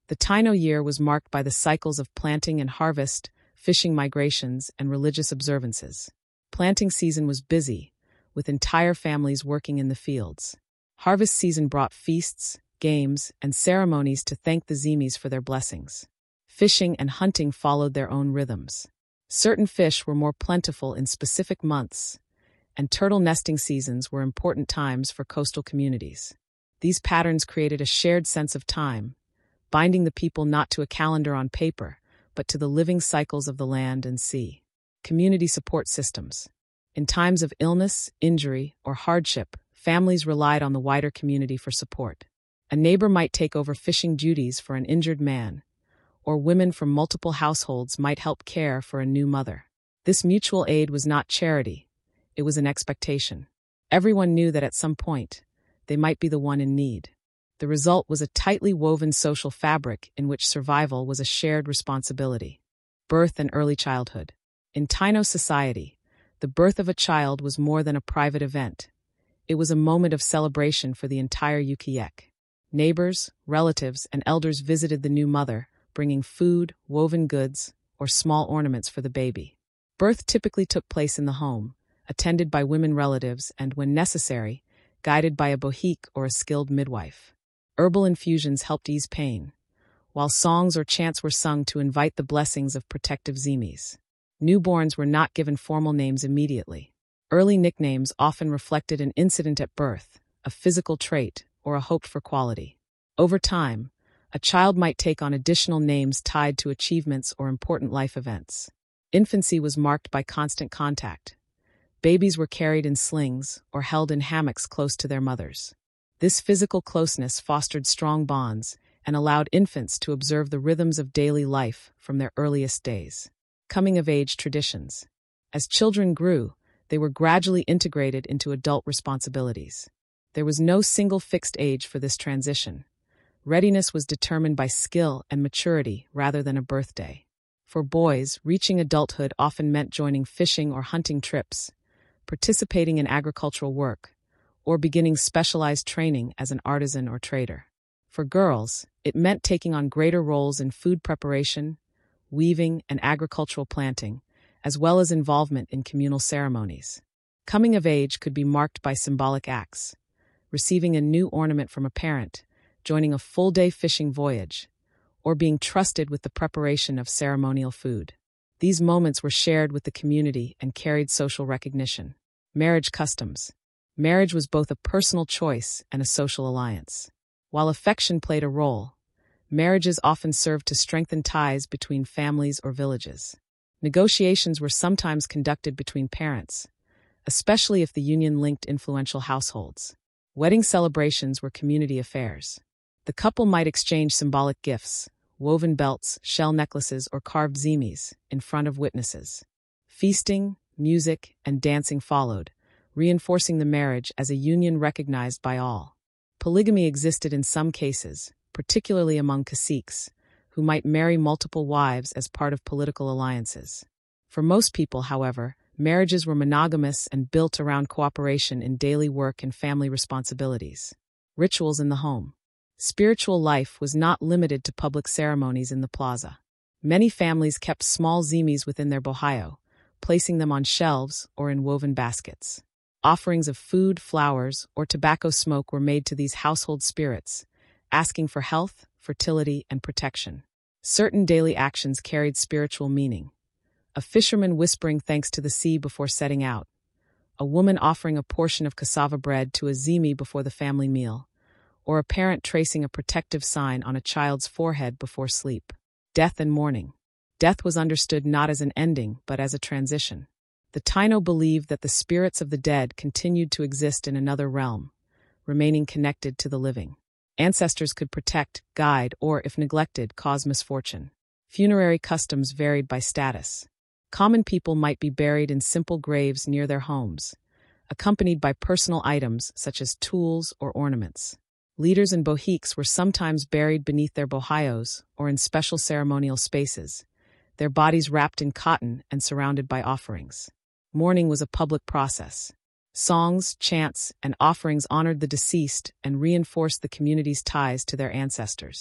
The Taino year was marked by the cycles of planting and harvest, fishing migrations, and religious observances. Planting season was busy, with entire families working in the fields. Harvest season brought feasts, games, and ceremonies to thank the Zimis for their blessings. Fishing and hunting followed their own rhythms. Certain fish were more plentiful in specific months, and turtle nesting seasons were important times for coastal communities. These patterns created a shared sense of time, binding the people not to a calendar on paper, but to the living cycles of the land and sea. Community support systems. In times of illness, injury, or hardship, families relied on the wider community for support. A neighbor might take over fishing duties for an injured man, or women from multiple households might help care for a new mother. This mutual aid was not charity, it was an expectation. Everyone knew that at some point, they might be the one in need. The result was a tightly woven social fabric in which survival was a shared responsibility. Birth and early childhood. In Taino society, the birth of a child was more than a private event. It was a moment of celebration for the entire Ukiek. Neighbors, relatives, and elders visited the new mother, bringing food, woven goods, or small ornaments for the baby. Birth typically took place in the home, attended by women relatives and, when necessary, guided by a bohique or a skilled midwife. Herbal infusions helped ease pain, while songs or chants were sung to invite the blessings of protective Zimis. Newborns were not given formal names immediately. Early nicknames often reflected an incident at birth, a physical trait, or a hoped-for quality. Over time, a child might take on additional names tied to achievements or important life events. Infancy was marked by constant contact. Babies were carried in slings or held in hammocks close to their mothers. This physical closeness fostered strong bonds and allowed infants to observe the rhythms of daily life from their earliest days. Coming-of-age traditions. As children grew, they were gradually integrated into adult responsibilities. There was no single fixed age for this transition. Readiness was determined by skill and maturity rather than a birthday. For boys, reaching adulthood often meant joining fishing or hunting trips, participating in agricultural work, or beginning specialized training as an artisan or trader. For girls, it meant taking on greater roles in food preparation, weaving, and agricultural planting, as well as involvement in communal ceremonies. Coming of age could be marked by symbolic acts, receiving a new ornament from a parent, joining a full-day fishing voyage, or being trusted with the preparation of ceremonial food. These moments were shared with the community and carried social recognition. Marriage customs. Marriage was both a personal choice and a social alliance. While affection played a role, marriages often served to strengthen ties between families or villages. Negotiations were sometimes conducted between parents, especially if the union linked influential households. Wedding celebrations were community affairs. The couple might exchange symbolic gifts, woven belts, shell necklaces, or carved zimis, in front of witnesses. Feasting, music, and dancing followed, reinforcing the marriage as a union recognized by all. Polygamy existed in some cases, particularly among caciques, who might marry multiple wives as part of political alliances. For most people, however, marriages were monogamous and built around cooperation in daily work and family responsibilities. Rituals in the home. Spiritual life was not limited to public ceremonies in the plaza. Many families kept small zimis within their bohio, placing them on shelves or in woven baskets. Offerings of food, flowers, or tobacco smoke were made to these household spirits, asking for health, fertility, and protection. Certain daily actions carried spiritual meaning. A fisherman whispering thanks to the sea before setting out. A woman offering a portion of cassava bread to a zimi before the family meal. Or a parent tracing a protective sign on a child's forehead before sleep. Death and mourning. Death was understood not as an ending, but as a transition. The Taino believed that the spirits of the dead continued to exist in another realm, remaining connected to the living. Ancestors could protect, guide, or, if neglected, cause misfortune. Funerary customs varied by status. Common people might be buried in simple graves near their homes, accompanied by personal items such as tools or ornaments. Leaders and bohiques were sometimes buried beneath their bohios or in special ceremonial spaces, their bodies wrapped in cotton and surrounded by offerings. Mourning was a public process. Songs, chants, and offerings honored the deceased and reinforced the community's ties to their ancestors.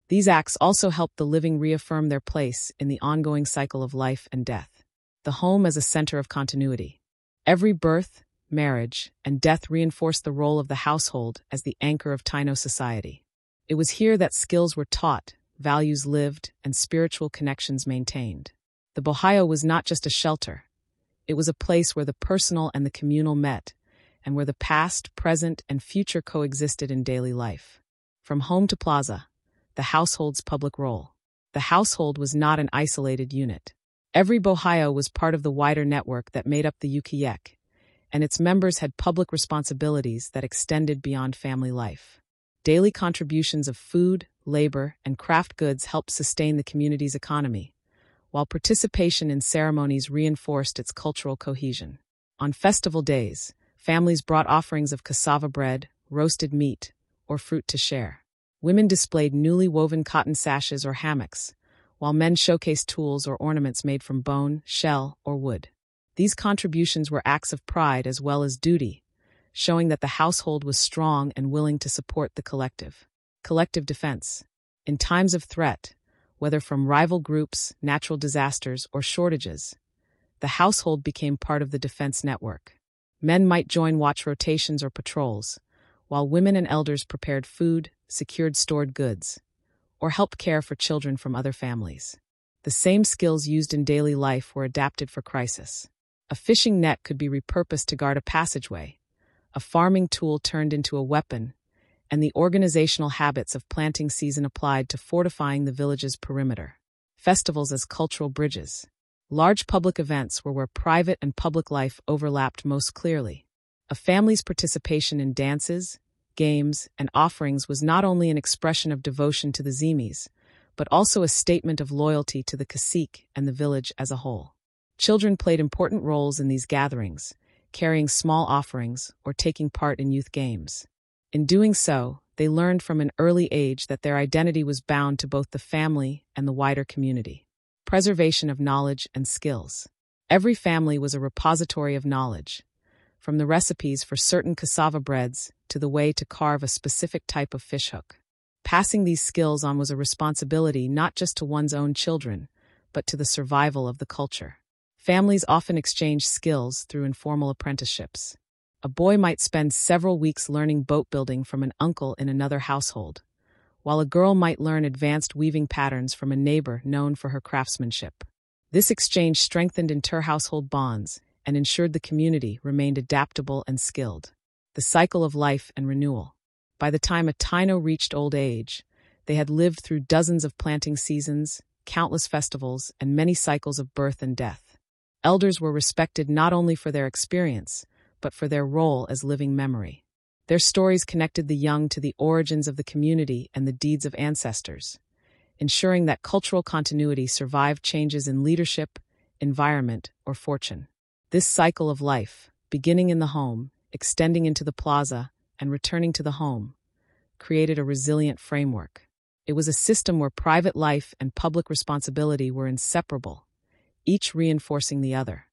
These acts also helped the living reaffirm their place in the ongoing cycle of life and death. The home as a center of continuity. Every birth, marriage, and death reinforced the role of the household as the anchor of Taino society. It was here that skills were taught, values lived, and spiritual connections maintained. The bohayo was not just a shelter. It was a place where the personal and the communal met, and where the past, present, and future coexisted in daily life. From home to plaza, the household's public role. The household was not an isolated unit. Every bohayo was part of the wider network that made up the Ukiek, and its members had public responsibilities that extended beyond family life. Daily contributions of food, labor, and craft goods helped sustain the community's economy, while participation in ceremonies reinforced its cultural cohesion. On festival days, families brought offerings of cassava bread, roasted meat, or fruit to share. Women displayed newly woven cotton sashes or hammocks, while men showcased tools or ornaments made from bone, shell, or wood. These contributions were acts of pride as well as duty, showing that the household was strong and willing to support the collective. Collective defense. In times of threat, whether from rival groups, natural disasters, or shortages, the household became part of the defense network. Men might join watch rotations or patrols, while women and elders prepared food, secured stored goods, or helped care for children from other families. The same skills used in daily life were adapted for crisis. A fishing net could be repurposed to guard a passageway, a farming tool turned into a weapon, and the organizational habits of planting season applied to fortifying the village's perimeter. Festivals as cultural bridges. Large public events were where private and public life overlapped most clearly. A family's participation in dances, games, and offerings was not only an expression of devotion to the Zimis, but also a statement of loyalty to the cacique and the village as a whole. Children played important roles in these gatherings, carrying small offerings or taking part in youth games. In doing so, they learned from an early age that their identity was bound to both the family and the wider community. Preservation of knowledge and skills. Every family was a repository of knowledge, from the recipes for certain cassava breads to the way to carve a specific type of fishhook. Passing these skills on was a responsibility not just to one's own children, but to the survival of the culture. Families often exchanged skills through informal apprenticeships. A boy might spend several weeks learning boat building from an uncle in another household, while a girl might learn advanced weaving patterns from a neighbor known for her craftsmanship. This exchange strengthened inter-household bonds and ensured the community remained adaptable and skilled. The cycle of life and renewal. By the time a Taino reached old age, they had lived through dozens of planting seasons, countless festivals, and many cycles of birth and death. Elders were respected not only for their experience, but for their role as living memory. Their stories connected the young to the origins of the community and the deeds of ancestors, ensuring that cultural continuity survived changes in leadership, environment, or fortune. This cycle of life, beginning in the home, extending into the plaza, and returning to the home, created a resilient framework. It was a system where private life and public responsibility were inseparable, each reinforcing the other.